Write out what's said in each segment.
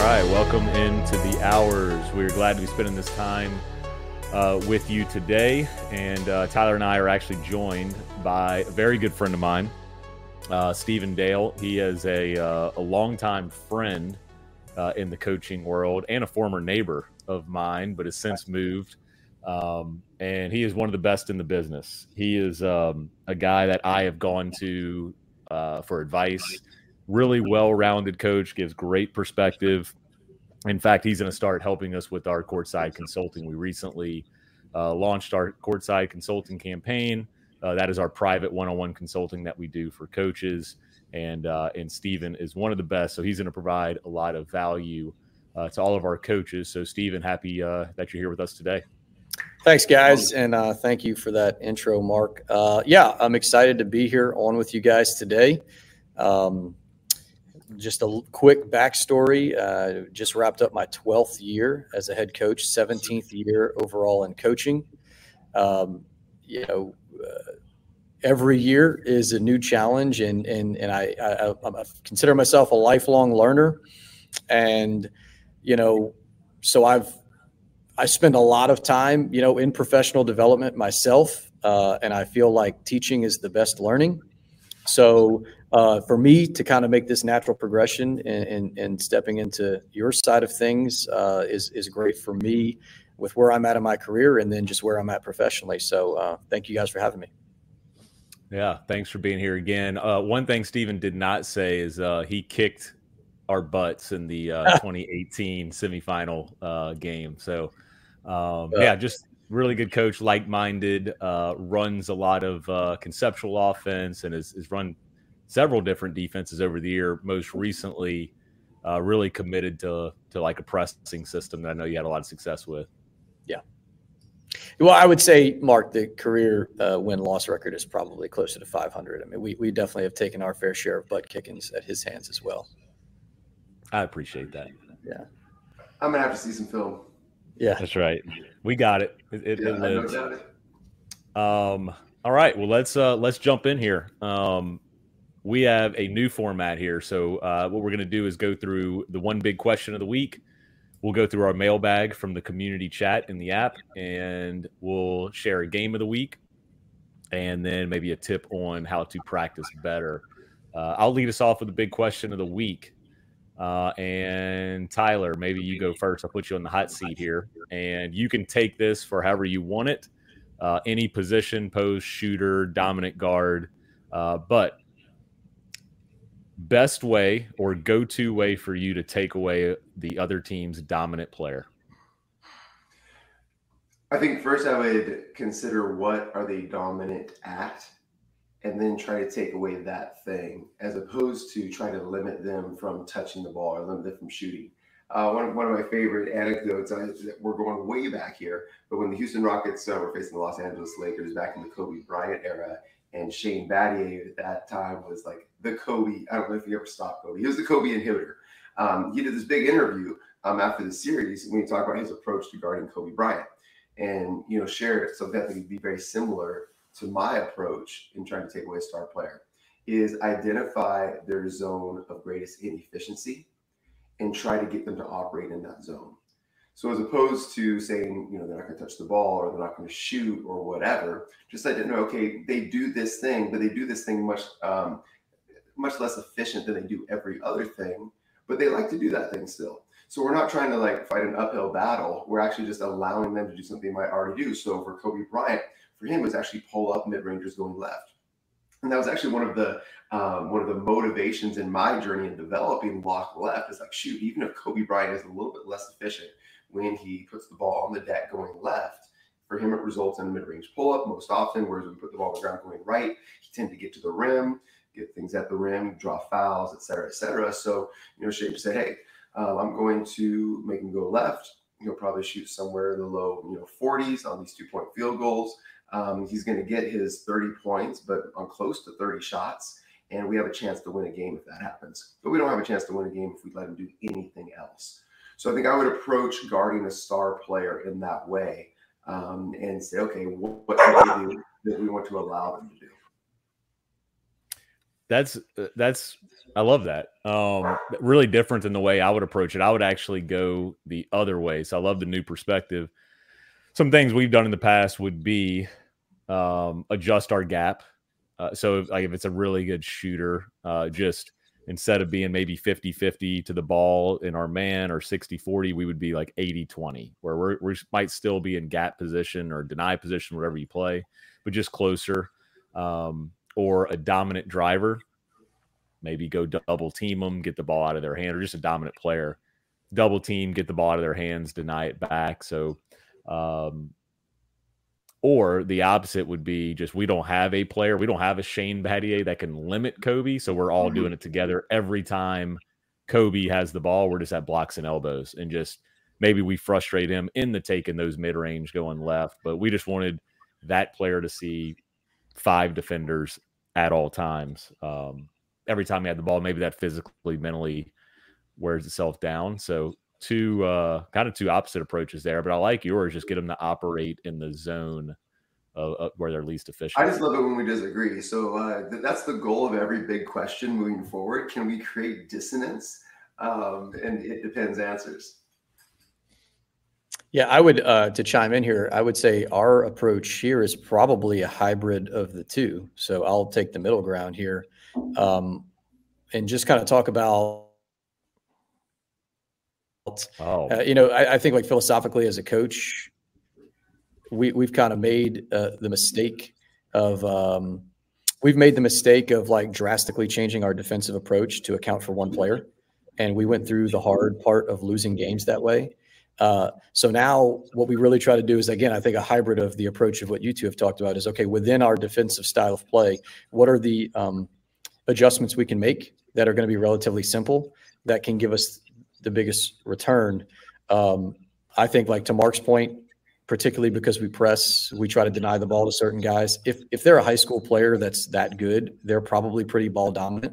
right, welcome into the Hours. We're glad to be spending this time with you today. And Tyler and I are actually joined by a very good friend of mine, Stephen Dale. He is a longtime friend in the coaching world and a former neighbor of mine, but has since moved. And he is one of the best in the business. He is a guy that I have gone to for advice. Really well-rounded coach, gives great perspective. In fact, he's going to start helping us with our courtside consulting. We recently launched our courtside consulting campaign. That is our private one-on-one consulting that we do for coaches. And Stephen is one of the best. So he's going to provide a lot of value to all of our coaches. So Stephen, happy that you're here with us today. Thanks, guys. And thank you for that intro, Mark. Yeah, I'm excited to be here on with you guys today. Just a quick backstory. Just wrapped up my 12th year as a head coach, 17th year overall in coaching. Every year is a new challenge, and I consider myself a lifelong learner. And, so I spend a lot of time, in professional development myself, and I feel like teaching is the best learning. So for me to kind of make this natural progression and stepping into your side of things is great for me with where I'm at in my career and then just where I'm at professionally. So thank you guys for having me. Yeah, thanks for being here again. One thing Stephen did not say is he kicked our butts in the 2018 semifinal game. So, just really good coach, like-minded, runs a lot of conceptual offense and has run several different defenses over the year. Most recently, really committed to like a pressing system that I know you had a lot of success with. Yeah. Well, I would say, Mark, the career win-loss record is probably closer to 500. I mean, we definitely have taken our fair share of butt kickings at his hands as well. I appreciate that. Yeah. I'm going to have to see some film. Yeah, that's right. We got it. It lives. I know it. All right. Well, let's jump in here. We have a new format here. So what we're going to do is go through the one big question of the week. We'll go through our mailbag from the community chat in the app, and we'll share a game of the week, and then maybe a tip on how to practice better. I'll lead us off with the big question of the week. And Tyler, maybe you go first. I'll put you on the hot seat here, and you can take this for however you want it. Any position, post, shooter, dominant guard, but best way or go-to way for you to take away the other team's dominant player? I think first I would consider what are they dominant at, and then try to take away that thing, as opposed to try to limit them from touching the ball or limit them from shooting. One of my favorite anecdotes, we're going way back here, but when the Houston Rockets were facing the Los Angeles Lakers back in the Kobe Bryant era, and Shane Battier at that time was like the Kobe. I don't know if you ever stopped Kobe. He was the Kobe inhibitor. He did this big interview after the series when he talked about his approach to guarding Kobe Bryant, and shared something that would be very similar to my approach in trying to take away a star player, is identify their zone of greatest inefficiency and try to get them to operate in that zone. So as opposed to saying, they're not going to touch the ball or they're not going to shoot or whatever, just I didn't know, okay, they do this thing, but they do this thing much less efficient than they do every other thing, but they like to do that thing still. So we're not trying to fight an uphill battle. We're actually just allowing them to do something they might already do. So for Kobe Bryant, for him, it was actually pull up mid-rangers going left. And that was actually one of the motivations in my journey in developing block left, is shoot, even if Kobe Bryant is a little bit less efficient when he puts the ball on the deck going left, for him it results in a mid-range pull-up most often, whereas when we put the ball on the ground going right, he tend to get to the rim, get things at the rim, draw fouls, et cetera, et cetera. So, Shane said, hey, I'm going to make him go left. He'll probably shoot somewhere in the low 40s on these 2-point field goals. He's going to get his 30 points, but on close to 30 shots. And we have a chance to win a game if that happens. But we don't have a chance to win a game if we let him do anything else. So I think I would approach guarding a star player in that way, and say, okay, what can we do that we want to allow them to do? That's I love that. Really different than the way I would approach it. I would actually go the other way. So I love the new perspective. Some things we've done in the past would be adjust our gap. So if it's a really good shooter, just instead of being maybe 50-50 to the ball in our man or 60-40, we would be like 80-20, where we might still be in gap position or deny position, whatever you play, but just closer. Or a dominant driver, maybe go double team them, get the ball out of their hand, or just a dominant player. Double team, get the ball out of their hands, deny it back. So, or the opposite would be just we don't have a player, we don't have a Shane Battier that can limit Kobe, so we're all doing it together. Every time Kobe has the ball, we're just at blocks and elbows, and just maybe we frustrate him in the taking those mid-range going left, but we just wanted that player to see 5 defenders at all times. Every time he had the ball, maybe that physically, mentally wears itself down. So two opposite approaches there, but I like yours. Just get them to operate in the zone of where they're least efficient. I just love it when we disagree. So that's the goal of every big question moving forward. Can we create dissonance? And it depends answers. Yeah, I would, to chime in here, I would say our approach here is probably a hybrid of the two. So I'll take the middle ground here, and just kind of talk about, I think like philosophically as a coach, we've kind of made the mistake of like drastically changing our defensive approach to account for one player. And we went through the hard part of losing games that way. So now what we really try to do is, again, I think a hybrid of the approach of what you two have talked about is, okay, within our defensive style of play, what are the adjustments we can make that are going to be relatively simple that can give us the biggest return? I think, like to Mark's point, particularly because we press, we try to deny the ball to certain guys. If they're a high school player that's that good, they're probably pretty ball dominant,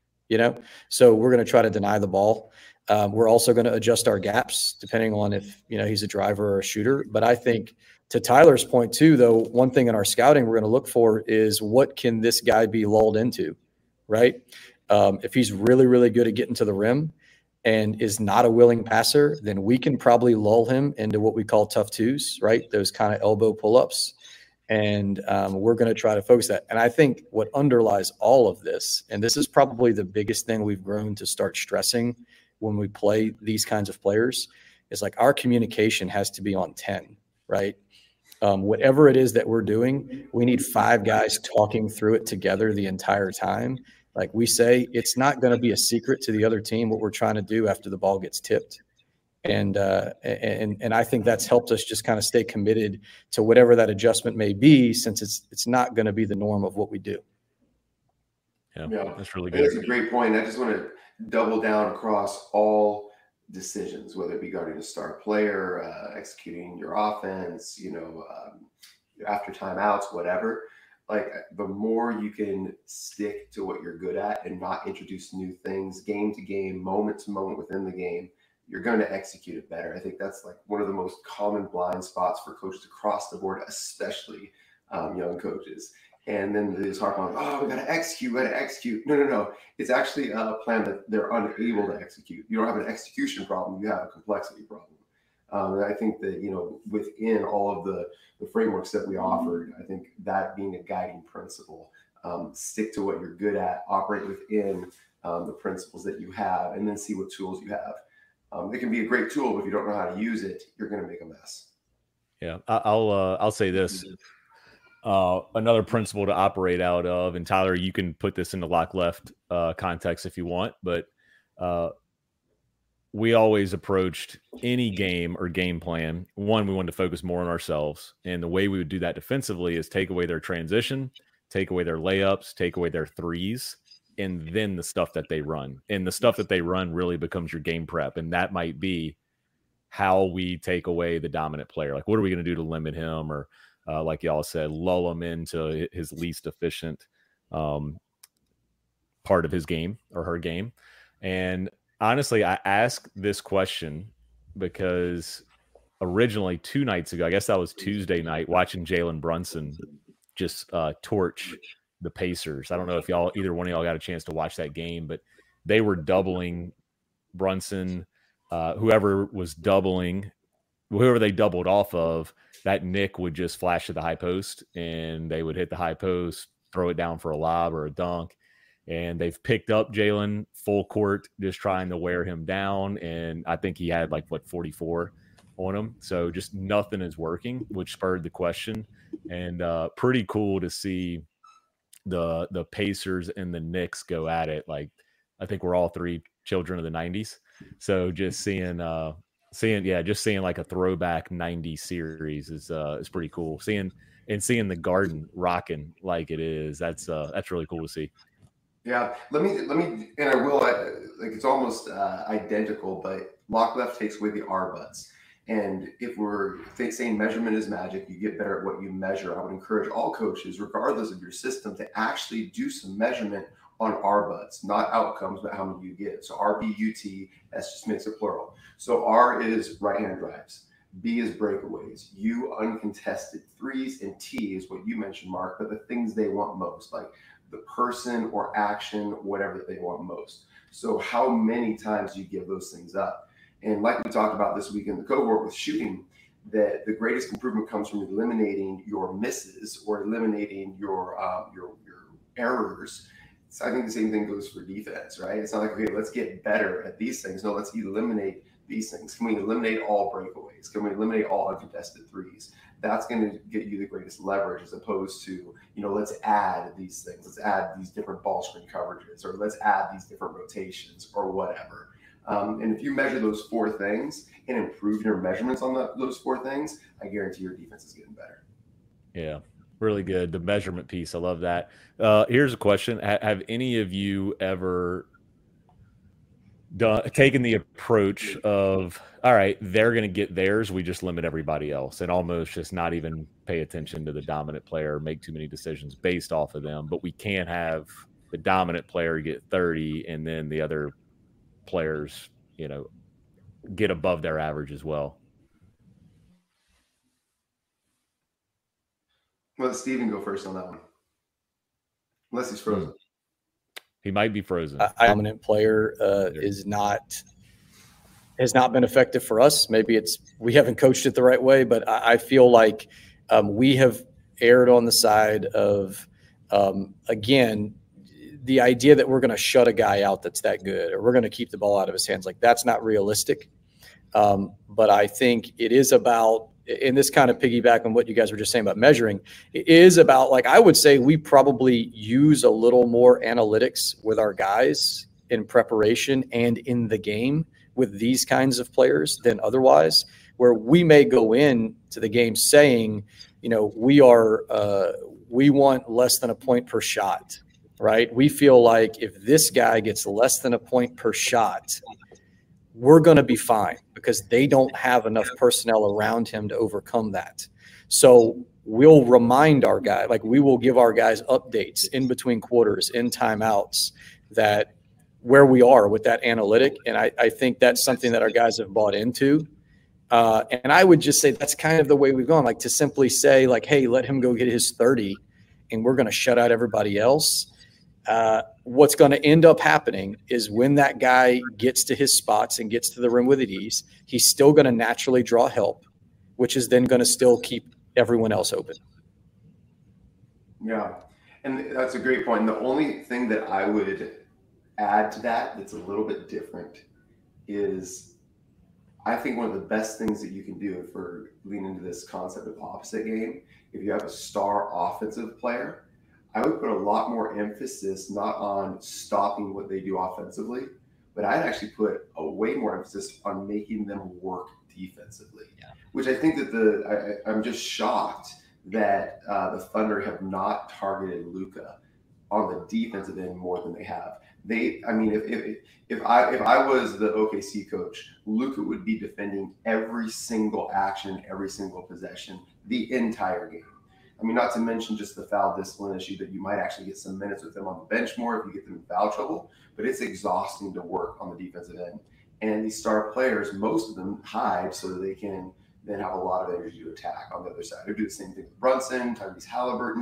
so we're going to try to deny the ball. We're also going to adjust our gaps depending on if, he's a driver or a shooter. But I think to Tyler's point too, though, one thing in our scouting we're going to look for is what can this guy be lulled into, right? If he's really, really good at getting to the rim and is not a willing passer, then we can probably lull him into what we call tough twos, right? Those kind of elbow pull-ups. And we're going to try to focus that. And I think what underlies all of this, and this is probably the biggest thing we've grown to start stressing when we play these kinds of players, is like our communication has to be on 10, right? Whatever it is that we're doing, we need 5 guys talking through it together the entire time. Like we say, it's not going to be a secret to the other team what we're trying to do after the ball gets tipped. And I think that's helped us just kind of stay committed to whatever that adjustment may be, since it's not going to be the norm of what we do. Yeah, that's really good. That's a great point. I just want to double down across all decisions, whether it be guarding a star player, executing your offense, after timeouts, whatever. Like the more you can stick to what you're good at and not introduce new things, game to game, moment to moment within the game, you're going to execute it better. I think that's like one of the most common blind spots for coaches across the board, especially young coaches. And then they just harp on, we got to execute. No. It's actually a plan that they're unable to execute. You don't have an execution problem. You have a complexity problem. And I think that, within all of the frameworks that we offered, I think that being a guiding principle, stick to what you're good at, operate within the principles that you have, and then see what tools you have. It can be a great tool, but if you don't know how to use it, you're going to make a mess. Yeah, I'll say this. Another principle to operate out of, and Tyler, you can put this into lock left context if you want, but we always approached any game or game plan. One, we wanted to focus more on ourselves, and the way we would do that defensively is take away their transition, take away their layups, take away their threes, and then the stuff that they run. And the stuff that they run really becomes your game prep, and that might be how we take away the dominant player. Like, what are we going to do to limit him, or like y'all said, lull him into his least efficient part of his game or her game. And honestly, I ask this question because originally 2 nights ago, I guess that was Tuesday night, watching Jalen Brunson just torch the Pacers. I don't know if either one of y'all got a chance to watch that game, but they were doubling Brunson, whoever they doubled off of, that Nick would just flash to the high post and they would hit the high post, throw it down for a lob or a dunk. And they've picked up Jalen full court, just trying to wear him down. And I think he had 44 on him. So just nothing is working, which spurred the question. And pretty cool to see the Pacers and the Knicks go at it. I think we're all three children of the 90s. So just seeing like a throwback 90s series is pretty cool. Seeing the Garden rocking like it is, that's really cool to see. Yeah, let me, and I will, it's almost identical, but lock left takes away the R butts. And if we're saying measurement is magic, you get better at what you measure. I would encourage all coaches, regardless of your system, to actually do some measurement on R butts, not outcomes, but how many you get. So RBUT, S just makes it plural. So R is right-hand drives. B is breakaways. U, uncontested threes, and T is what you mentioned, Mark, but the things they want most, like the person or action, whatever they want most. So how many times do you give those things up? And like we talked about this week in the cohort with shooting, that the greatest improvement comes from eliminating your misses or eliminating your errors. So I think the same thing goes for defense, right? It's not like, okay, let's get better at these things. No, let's eliminate these things. Can we eliminate all breakaways? Can we eliminate all uncontested threes? That's going to get you the greatest leverage, as opposed to, let's add these things. Let's add these different ball screen coverages, or let's add these different rotations or whatever. And if you measure those four things and improve your measurements on those four things, I guarantee your defense is getting better. Yeah, really good. The measurement piece, I love that. Here's a question. Have any of you ever taken the approach of, all right, they're going to get theirs, we just limit everybody else, and almost just not even pay attention to the dominant player, make too many decisions based off of them, but we can't have the dominant player get 30 and then the other players, get above their average as well? Let Steven go first on that one. Unless he's frozen. He might be frozen. Dominant player has not been effective for us. Maybe we haven't coached it the right way, but I feel like we have erred on the side of, again, the idea that we're going to shut a guy out that's that good, or we're going to keep the ball out of his hands. That's not realistic. But I think it is about, and this kind of piggyback on what you guys were just saying about measuring, it is about, I would say we probably use a little more analytics with our guys in preparation and in the game with these kinds of players than otherwise, where we may go in to the game saying, we want less than a point per shot, right? We feel like if this guy gets less than a point per shot, we're going to be fine because they don't have enough personnel around him to overcome that. So we'll remind our guy, we will give our guys updates in between quarters, in timeouts, that where we are with that analytic. And I think that's something that our guys have bought into. And I would just say that's kind of the way we've gone, to simply say, hey, let him go get his 30 and we're going to shut out everybody else. What's going to end up happening is when that guy gets to his spots and gets to the rim with ease, he's still going to naturally draw help, which is then going to still keep everyone else open. Yeah, and that's a great point. And the only thing that I would add to that's a little bit different is, I think one of the best things that you can do, if we're leaning into this concept of opposite game, if you have a star offensive player, I would put a lot more emphasis not on stopping what they do offensively, but I'd actually put a way more emphasis on making them work defensively, which I think that I'm just shocked that the Thunder have not targeted Luka on the defensive end more than they have. If I was the OKC coach, Luka would be defending every single action, every single possession, the entire game. Not to mention just the foul discipline issue, that you might actually get some minutes with them on the bench more if you get them in foul trouble, but it's exhausting to work on the defensive end. And these star players, most of them hide so that they can then have a lot of energy to attack on the other side. They do the same thing with Brunson, Tyrese Halliburton.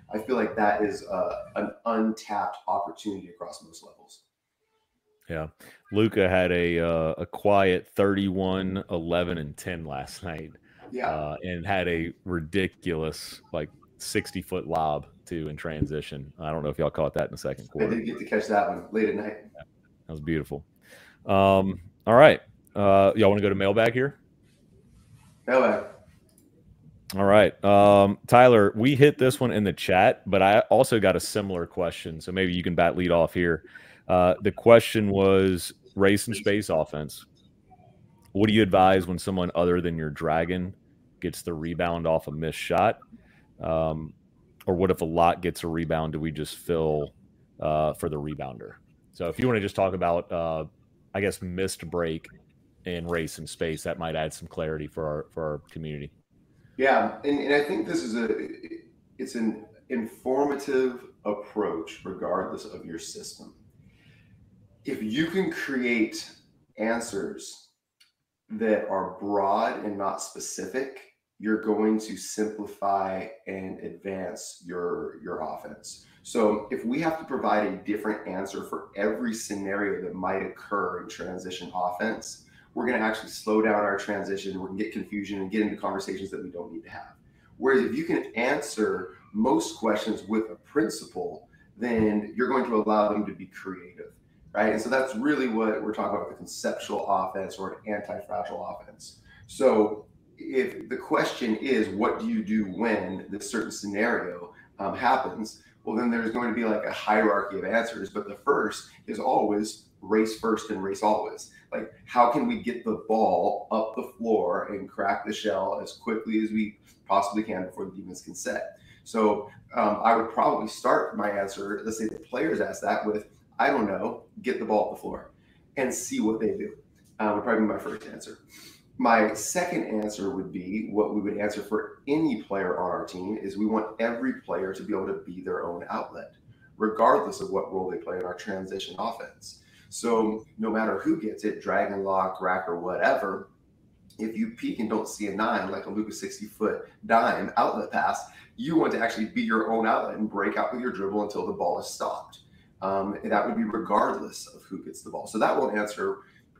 I feel like that is an untapped opportunity across most levels. Yeah. Luka had a quiet 31, 11, and 10 last night. Yeah. And had a ridiculous, like, 60-foot lob, too, in transition. I don't know if y'all caught that in the second I quarter. did get to catch that one late at night. That was beautiful. All right. Y'all want to go to mailbag here? Mailbag. All right. Tyler, we hit this one in the chat, but I also got a similar question. So maybe you can lead off here. The question was race and space offense. What do you advise when someone other than your dragon gets the rebound off a missed shot? Or what if a lot gets a rebound? Do we just fill for the rebounder? So if you want to just talk about, I guess, missed break in race and space, that might add some clarity for our community. Yeah, and I think this is it's an informative approach regardless of your system. If you can create answers that are broad and not specific, you're going to simplify and advance your offense. So if we have to provide a different answer for every scenario that might occur in transition offense, we're going to actually slow down our transition. We're going to get confusion and get into conversations that we don't need to have. Whereas if you can answer most questions with a principle, then you're going to allow them to be creative, right? And so that's really what we're talking about with the conceptual offense or an anti-fragile offense. So if the question is, what do you do when this certain scenario happens? Well, then there's going to be like a hierarchy of answers, but the first is always race first and race always. Like, how can we get the ball up the floor and crack the shell as quickly as we possibly can before the defense can set? So I would probably start my answer, let's say the players ask that, with, I don't know, get the ball up the floor and see what they do. Would probably be my first answer. My second answer would be what we would answer for any player on our team is we want every player to be able to be their own outlet, regardless of what role they play in our transition offense. So no matter who gets it, dragon lock, rack, or whatever, if you peek and don't see a 9, like a Luka 60-foot dime outlet pass, you want to actually be your own outlet and break out with your dribble until the ball is stopped. And that would be regardless of who gets the ball. So that will answer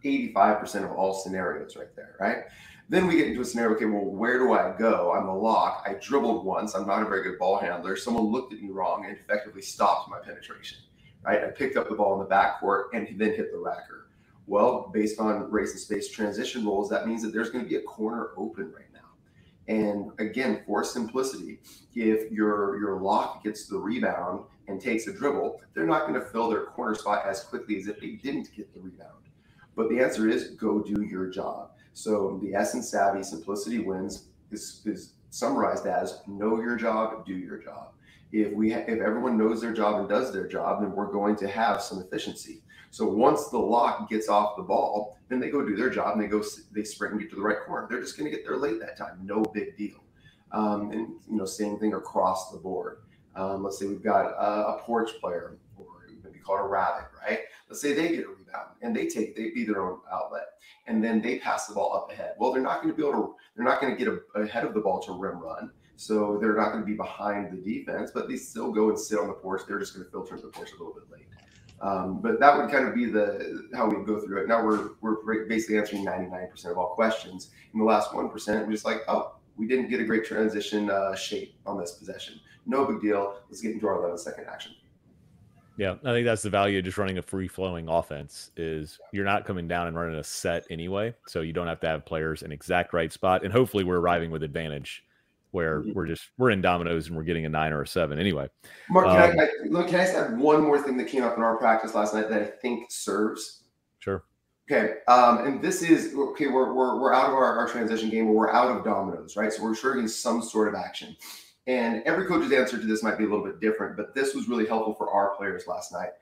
85% of all scenarios right there, right? Then we get into a scenario, okay, well, where do I go? I'm a lock. I dribbled once. I'm not a very good ball handler. Someone looked at me wrong and effectively stopped my penetration, right? I picked up the ball in the backcourt and then hit the racker. Well, based on race and space transition rules, that means that there's going to be a corner open right now. And again, for simplicity, if your lock gets the rebound and takes a dribble, they're not going to fill their corner spot as quickly as if they didn't get the rebound. But the answer is go do your job. So the essence savvy simplicity wins is summarized as know your job, do your job. If everyone knows their job and does their job, then we're going to have some efficiency. So once the lock gets off the ball, then they go do their job and they sprint and get to the right corner. They're just going to get there late that time. No big deal. And same thing across the board. Let's say we've got a porch player, or maybe called a rabbit, right? Let's say they get a rebound and they be their own outlet, and then they pass the ball up ahead. Well, they're not going to get ahead of the ball to rim run. So they're not going to be behind the defense, but they still go and sit on the porch. They're just going to filter into the porch a little bit late. But that would kind of be how we go through it. Now we're basically answering 99% of all questions. In the last 1%, we're just like, oh, we didn't get a great transition shape on this possession. No big deal. Let's get into our 11-second action. Yeah, I think that's the value of just running a free-flowing offense is you're not coming down and running a set anyway, so you don't have to have players in exact right spot. And hopefully we're arriving with advantage where we're in dominoes and we're getting a 9 or a 7 anyway. Mark, can I just add one more thing that came up in our practice last night that I think serves? Sure. Okay, and this is, okay, we're out of our transition game, or we're out of dominoes, right? So we're triggering some sort of action. And every coach's answer to this might be a little bit different, but this was really helpful for our players last night.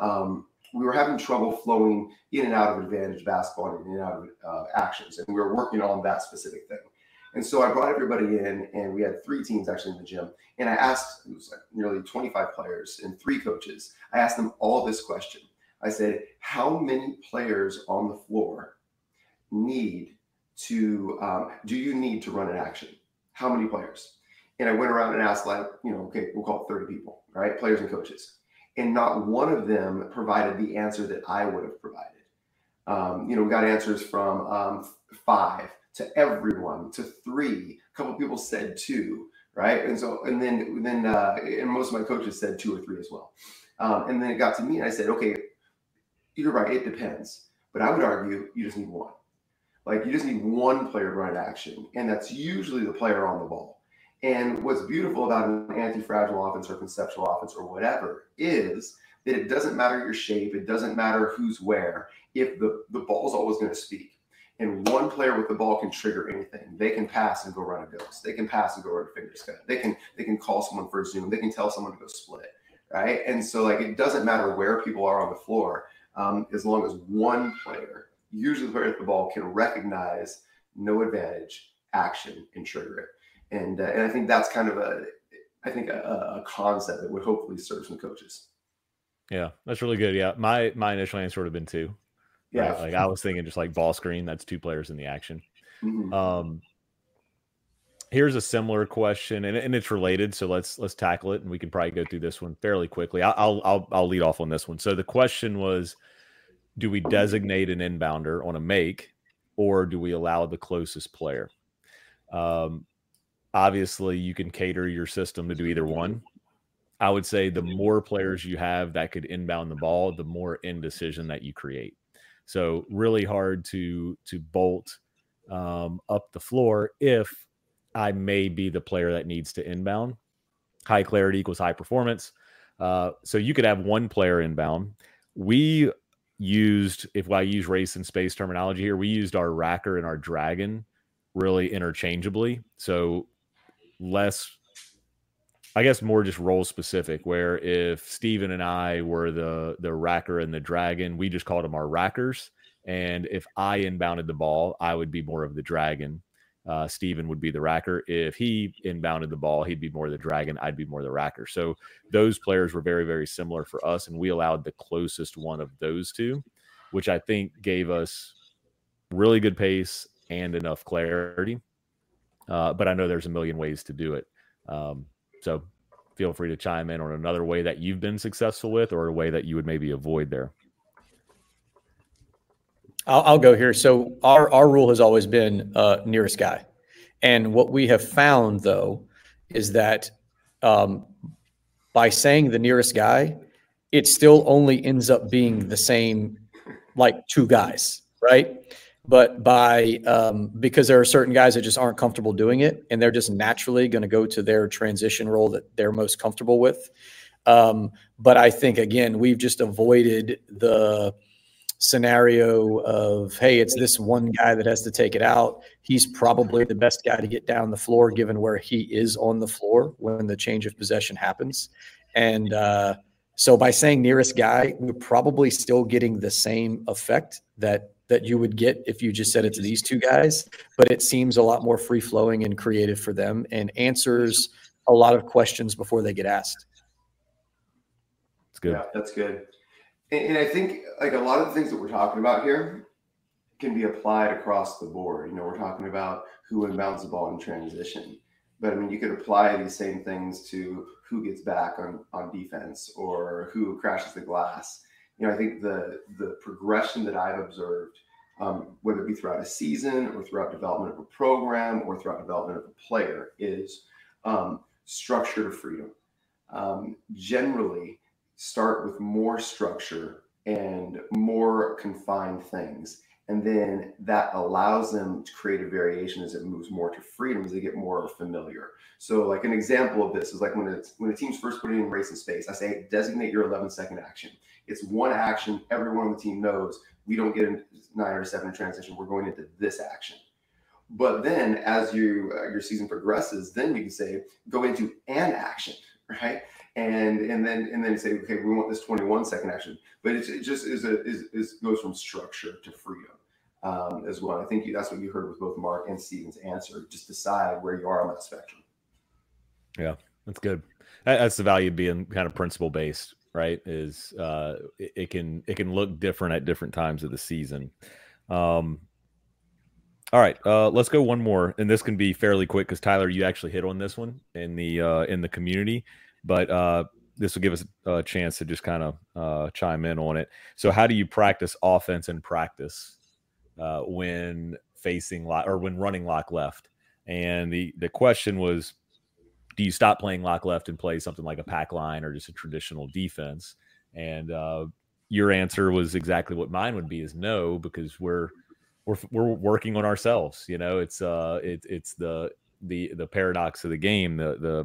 We were having trouble flowing in and out of advantage basketball and in and out of actions, and we were working on that specific thing. And so I brought everybody in, and we had 3 teams actually in the gym. And I asked, it was like nearly 25 players and 3 coaches. I asked them all this question. I said, how many players on the floor do you need to run an action? How many players? and I went around and asked, like, okay, we'll call it 30 people, right? Players and coaches. And not one of them provided the answer that I would have provided. We got answers from 5 to everyone to 3. A couple of people said 2, right? And then most of my coaches said 2 or 3 as well. And then it got to me, and I said, okay, you're right, it depends. But I would argue you just need one. Like, you just need one player to run an action, and that's usually the player on the ball. And what's beautiful about an anti-fragile offense or conceptual offense or whatever is that it doesn't matter your shape. It doesn't matter who's where. If the ball's always going to speak, and one player with the ball can trigger anything. They can pass and go run a ghost. They can pass and go run a finger cut. They can call someone for a zoom. They can tell someone to go split, right? And so, like, it doesn't matter where people are on the floor, as long as one player, usually the player with the ball, can recognize no advantage, action, and trigger it. And I think that's kind of a concept that would hopefully serve some coaches. Yeah, that's really good. Yeah, my initial answer would have been 2. Yeah, right? Like, I was thinking just like ball screen. That's 2 players in the action. Mm-hmm. Here's a similar question, and it's related. So let's tackle it, and we can probably go through this one fairly quickly. I'll lead off on this one. So the question was, do we designate an inbounder on a make, or do we allow the closest player? Obviously, you can cater your system to do either one. I would say the more players you have that could inbound the ball, the more indecision that you create. So really hard to bolt up the floor if I may be the player that needs to inbound. High clarity equals high performance. So you could have one player inbound. We used, if I use race and space terminology here, we used our racker and our dragon really interchangeably. So less, I guess, more just role specific, where if Steven and I were the racker and the dragon, we just called them our rackers. And if I inbounded the ball, I would be more of the dragon. Steven would be the racker. If he inbounded the ball, he'd be more the dragon. I'd be more the racker. So those players were very, very similar for us. And we allowed the closest one of those two, which I think gave us really good pace and enough clarity. But I know there's a million ways to do it. So feel free to chime in on another way that you've been successful with, or a way that you would maybe avoid there. I'll go here. So our rule has always been nearest guy. And what we have found, though, is that by saying the nearest guy, it still only ends up being the same, like 2 guys, right? But because there are certain guys that just aren't comfortable doing it, and they're just naturally going to go to their transition role that they're most comfortable with. But I think, again, we've just avoided the scenario of, hey, it's this one guy that has to take it out. He's probably the best guy to get down the floor, given where he is on the floor when the change of possession happens. And so by saying nearest guy, we're probably still getting the same effect that you would get if you just said it's these 2 guys, but it seems a lot more free flowing and creative for them, and answers a lot of questions before they get asked. That's good. Yeah, that's good. And I think, like, a lot of the things that we're talking about here can be applied across the board. We're talking about who inbounds the ball in transition, but I mean, you could apply these same things to who gets back on defense, or who crashes the glass. I think the progression that I've observed, whether it be throughout a season or throughout development of a program or throughout development of a player, is structure to freedom. Generally, start with more structure and more confined things. And then that allows them to create a variation as it moves more to freedom, as they get more familiar. So, like, an example of this is like when a team's first putting in race and space, I say, designate your 11-second action. It's one action. Everyone on the team knows we don't get into 9 or 7 in transition. We're going into this action. But then as your season progresses, then you can say, go into an action, right? And then say, okay, we want this 21-second action. But it just goes from structure to freedom as well. I think that's what you heard with both Mark and Steven's answer. Just decide where you are on that spectrum. Yeah, that's good. That's the value of being kind of principle based, right? Is it can look different at different times of the season. All right, let's go one more, and this can be fairly quick because Tyler, you actually hit on this one in the community, but this will give us a chance to just kind of chime in on it. So, how do you practice offense in practice when facing lock or when running lock left? And the question was, do you stop playing lock left and play something like a pack line or just a traditional defense? And your answer was exactly what mine would be: is no, because we're working on ourselves. You know, it's the paradox of the game.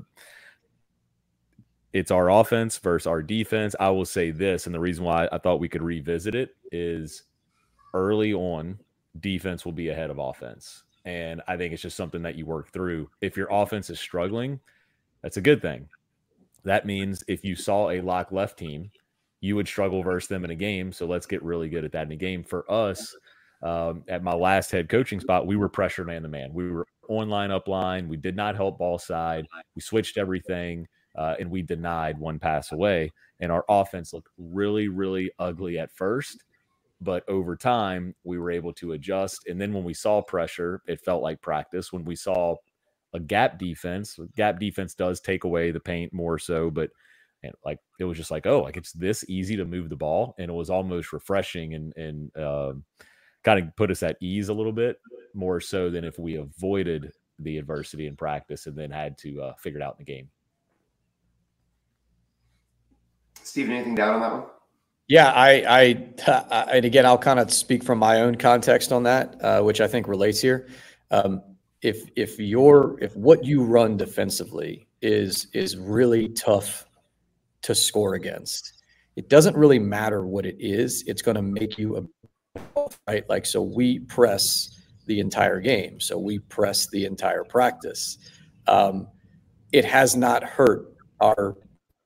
It's our offense versus our defense. I will say this, and the reason why I thought we could revisit it is early on, defense will be ahead of offense. And I think it's just something that you work through. If your offense is struggling, that's a good thing. That means if you saw a lock left team, you would struggle versus them in a game. So let's get really good at that in a game. For us, at my last head coaching spot, we were pressure man to man. We were on line, up line. We did not help ball side. We switched everything, and we denied one pass away. And our offense looked really, really ugly at first. But over time, we were able to adjust. And then when we saw pressure, it felt like practice. When we saw a gap defense does take away the paint more so, but like it was just like, oh, like it's this easy to move the ball. And it was almost refreshing and kind of put us at ease a little bit more so than if we avoided the adversity in practice and then had to figure it out in the game. Steven, anything down on that one? Yeah, I and again, I'll kind of speak from my own context on that, which I think relates here. If what you run defensively is really tough to score against, it doesn't really matter what it is. It's going to make you right. Like, so we press the entire game. So we press the entire practice. It has not hurt our.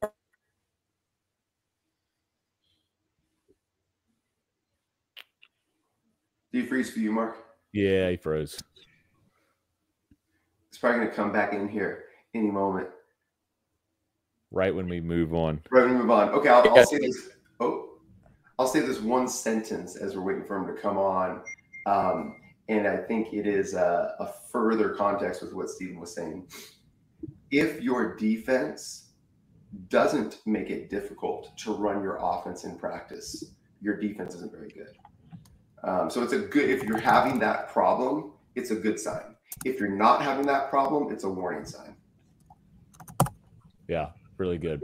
Do you freeze for you, Mark? Yeah, he froze. It's probably going to come back in here any moment. Right when we move on. Right when we move on. Okay, I'll say this. I'll say this one sentence as we're waiting for him to come on. And I think it is a further context with what Steven was saying. If your defense doesn't make it difficult to run your offense in practice, your defense isn't very good. So it's a good, if you're having that problem, it's a good sign. If you're not having that problem, it's a warning sign. Yeah, really good.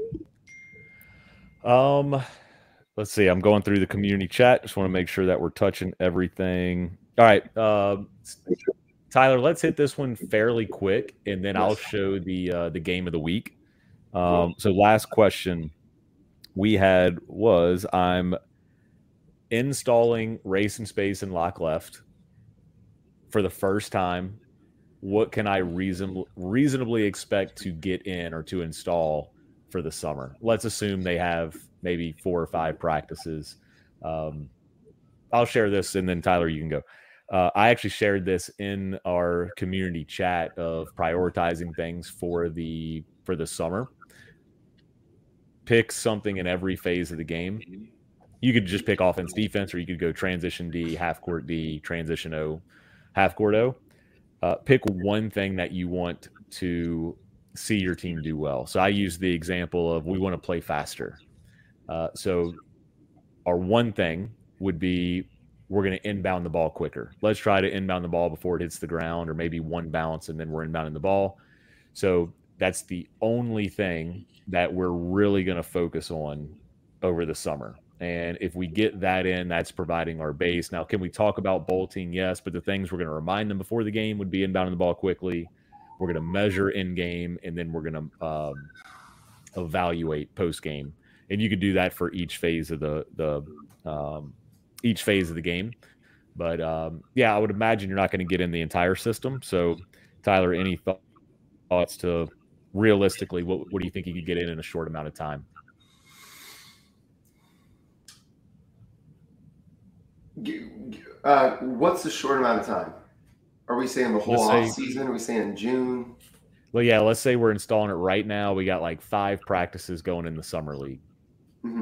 Let's see. I'm going through the community chat. Just want to make sure that we're touching everything. All right. Tyler, let's hit this one fairly quick, and then I'll show the game of the week. So last question we had was, I'm installing race and space and lock left for the first time. What can I reasonably expect to get in or to install for the summer? Let's assume they have maybe 4 or 5 practices. I'll share this, and then Tyler, you can go. I actually shared this in our community chat of prioritizing things for the summer. Pick something in every phase of the game. You could just pick offense, defense, or you could go transition D, half court D, transition O, half court O. Pick one thing that you want to see your team do well. So I use the example of we want to play faster. So our one thing would be we're going to inbound the ball quicker. Let's try to inbound the ball before it hits the ground, or maybe one bounce and then we're inbounding the ball. So that's the only thing that we're really going to focus on over the summer. And if we get that in, that's providing our base. Now, can we talk about bolting? Yes, but the things we're going to remind them before the game would be inbounding the ball quickly. We're going to measure in game, and then we're going to evaluate post game. And you could do that for each phase of the game. But yeah, I would imagine you're not going to get in the entire system. So, Tyler, any thoughts to realistically what do you think you could get in a short amount of time? What's the short amount of time? Are we saying the whole off season? Are we saying June? Well, yeah, let's say we're installing it right now. We got like 5 practices going in the summer league.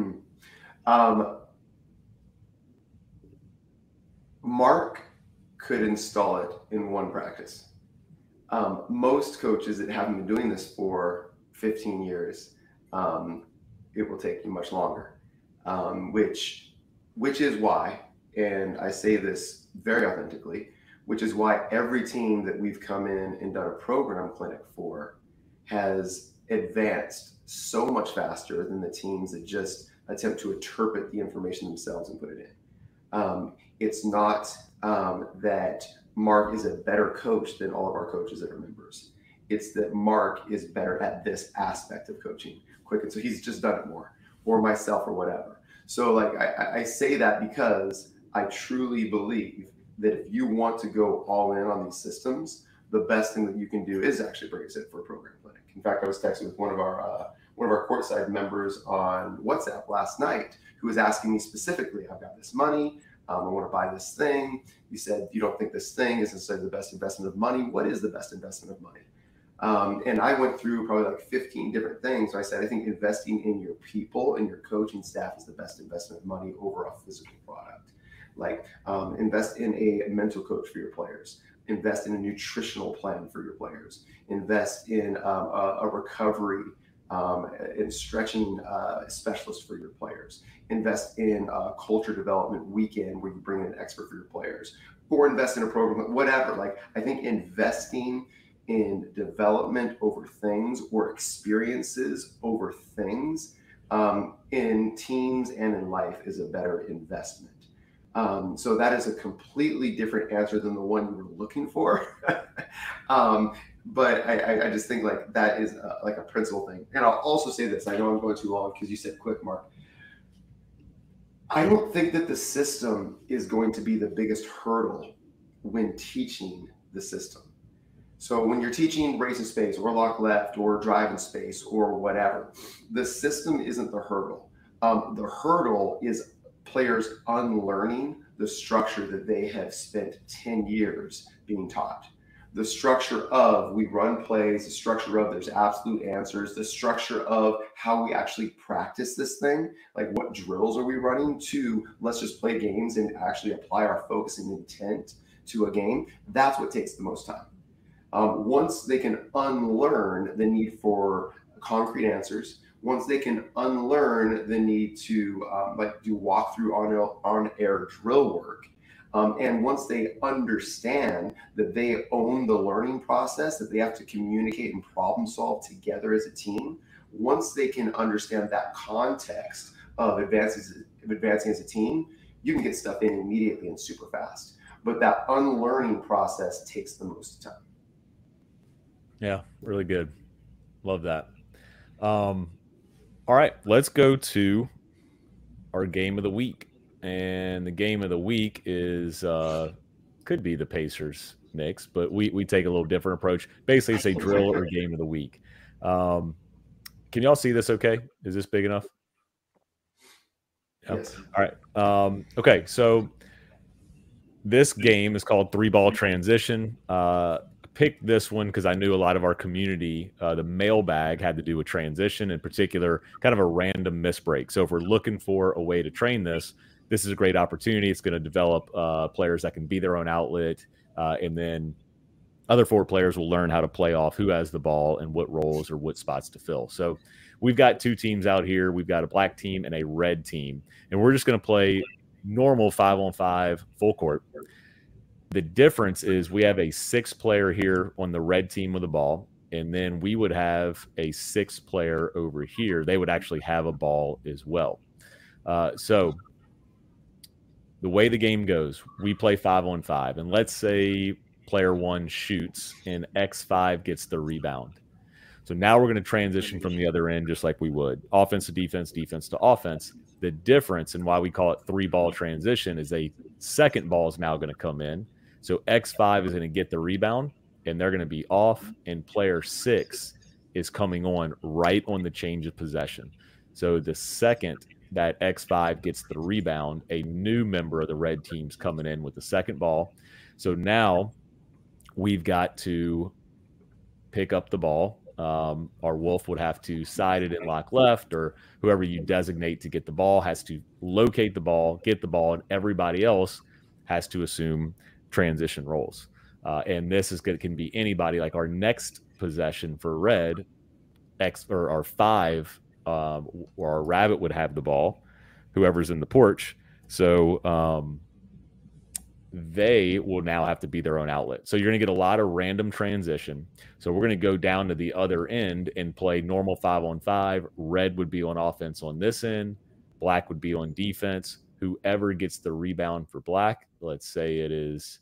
Mm-hmm. Mark could install it in one practice. Most coaches that haven't been doing this for 15 years, it will take you much longer, which is why, and I say this very authentically, which is why every team that we've come in and done a program clinic for has advanced so much faster than the teams that just attempt to interpret the information themselves and put it in. It's not that Mark is a better coach than all of our coaches that are members. It's that Mark is better at this aspect of coaching quick. And so he's just done it more, or myself, or whatever. So like I say that because I truly believe that if you want to go all in on these systems, the best thing that you can do is actually bring us in for a program clinic. In fact, I was texting with one of our courtside members on WhatsApp last night who was asking me specifically, I've got this money, I want to buy this thing. He said, you don't think this thing is necessarily the best investment of money? What is the best investment of money? And I went through probably like 15 different things. So I said, I think investing in your people and your coaching staff is the best investment of money over a physical product. Like invest in a mental coach for your players. Invest in a nutritional plan for your players. Invest in a recovery and stretching specialist for your players. Invest in a culture development weekend where you bring in an expert for your players, or invest in a program, whatever. Like I think investing in development over things, or experiences over things, in teams and in life is a better investment. So that is a completely different answer than the one you were looking for. But I just think like that is like a principal thing. And I'll also say this, I know I'm going too long because you said quick, Mark. I don't think that the system is going to be the biggest hurdle when teaching the system. So when you're teaching race in space or lock left or drive in space or whatever, the system isn't the hurdle. The hurdle is players unlearning the structure that they have spent 10 years being taught. The structure of we run plays, the structure of there's absolute answers, the structure of how we actually practice this thing, like what drills are we running, to let's just play games and actually apply our focus and intent to a game. That's what takes the most time. Once they can unlearn the need for concrete answers, once they can unlearn the need to do walkthrough on air drill work, and once they understand that they own the learning process, that they have to communicate and problem solve together as a team, once they can understand that context of advancing as a team, you can get stuff in immediately and super fast. But that unlearning process takes the most time. Yeah, really good. Love that. All right, let's go to our game of the week. And the game of the week is could be the Pacers Knicks, but we take a little different approach. Basically, it's a drill or game of the week. Can y'all see this okay? Is this big enough? Yep. Yes. All right. Okay, so this game is called 3-ball transition. Picked this one because I knew a lot of our community, the mailbag had to do with transition, in particular, kind of a random misbreak. So if we're looking for a way to train this is a great opportunity. It's going to develop players that can be their own outlet, and then other 4 players will learn how to play off who has the ball and what roles or what spots to fill. So we've got 2 teams out here. We've got a black team and a red team, and we're just going to play normal 5-on-5 full court. The difference is we have a 6th player here on the red team with the ball, and then we would have a 6th player over here. They would actually have a ball as well. So the way the game goes, we play 5-on-5, and let's say player 1 shoots and X5 gets the rebound. So now we're going to transition from the other end just like we would. Offense to defense, defense to offense. The difference and why we call it 3-ball transition is a second ball is now going to come in. So X5 is going to get the rebound, and they're going to be off, and player 6 is coming on right on the change of possession. So the second that X5 gets the rebound, a new member of the red team's coming in with the second ball. So now we've got to pick up the ball. Our Wolf would have to side it and lock left, or whoever you designate to get the ball has to locate the ball, get the ball, and everybody else has to assume transition rolls. And this can be anybody. Like our next possession for red, or our 5, or our rabbit would have the ball, whoever's in the porch. So they will now have to be their own outlet. So you're going to get a lot of random transition. So we're going to go down to the other end and play normal 5-on-5. Red would be on offense on this end. Black would be on defense. Whoever gets the rebound for black, let's say it is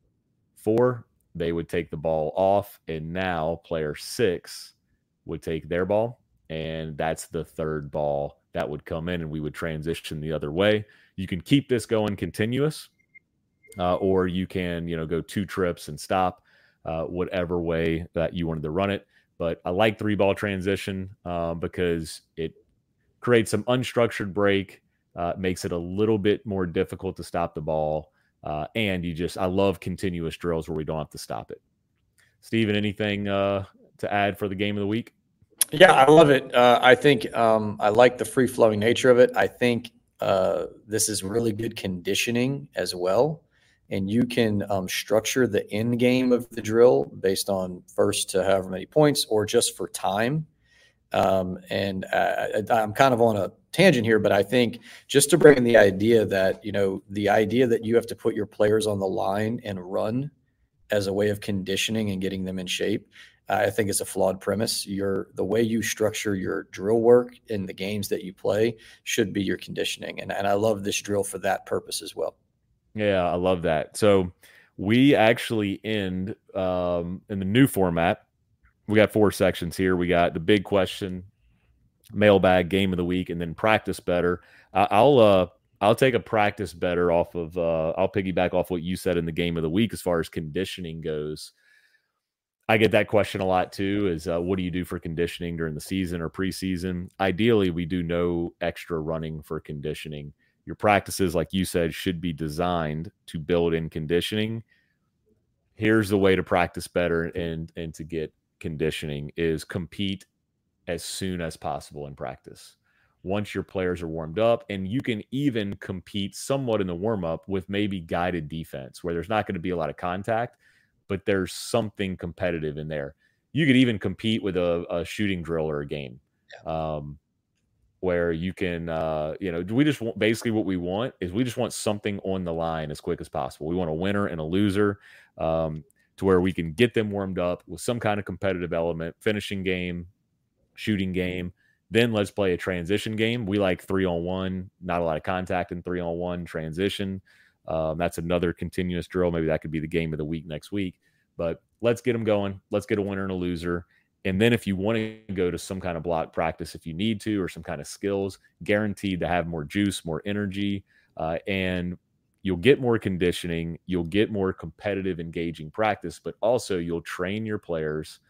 4, they would take the ball off. And now player 6 would take their ball. And that's the third ball that would come in, and we would transition the other way. You can keep this going continuous. Or you can, go 2 trips and stop, whatever way that you wanted to run it. But I like 3-ball transition because it creates some unstructured break, makes it a little bit more difficult to stop the ball. And I love continuous drills where we don't have to stop it. Steven, anything to add for the game of the week? Yeah, I love it. I think I like the free-flowing nature of it. I think this is really good conditioning as well. And you can structure the end game of the drill based on first to however many points or just for time. And I'm kind of on a tangent here, but I think just to bring in the idea that, the idea that you have to put your players on the line and run as a way of conditioning and getting them in shape, I think it's a flawed premise. The way you structure your drill work in the games that you play should be your conditioning. And I love this drill for that purpose as well. Yeah, I love that. So we actually end in the new format. We got 4 sections here. We got the big question, mailbag, game of the week, and then practice better. I'll take a practice better off of I'll piggyback off what you said in the game of the week as far as conditioning goes. I get that question a lot too, is what do you do for conditioning during the season or preseason? Ideally, we do no extra running for conditioning. Your practices, like you said, should be designed to build in conditioning. Here's the way to practice better and to get conditioning is compete as soon as possible in practice. Once your players are warmed up, and you can even compete somewhat in the warm-up with maybe guided defense where there's not going to be a lot of contact, but there's something competitive in there. You could even compete with a shooting drill or a game. Yeah. Where you can, we just want, basically what we want is we just want something on the line as quick as possible. We want a winner and a loser to where we can get them warmed up with some kind of competitive element, finishing game, shooting game. Then let's play a transition game. We like 3-on-1, not a lot of contact in 3-on-1 transition. That's another continuous drill. Maybe that could be the game of the week next week. But let's get them going. Let's get a winner and a loser. And then if you want to go to some kind of block practice, if you need to, or some kind of skills, guaranteed to have more juice, more energy, and you'll get more conditioning, you'll get more competitive, engaging practice, but also you'll train your players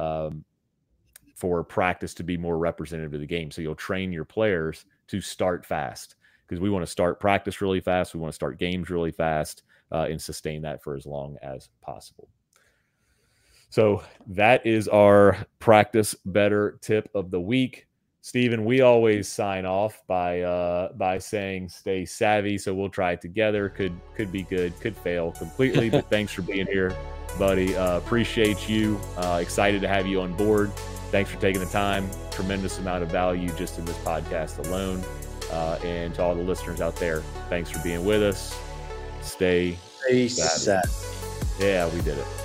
for practice to be more representative of the game. So you'll train your players to start fast because we want to start practice really fast. We want to start games really fast and sustain that for as long as possible. So that is our practice better tip of the week. Steven, we always sign off by saying stay savvy. So we'll try it together. Could be good, could fail completely. But thanks for being here, buddy. Appreciate you. Excited to have you on board. Thanks for taking the time. Tremendous amount of value just in this podcast alone. And to all the listeners out there, thanks for being with us. Stay savvy. Yeah, we did it.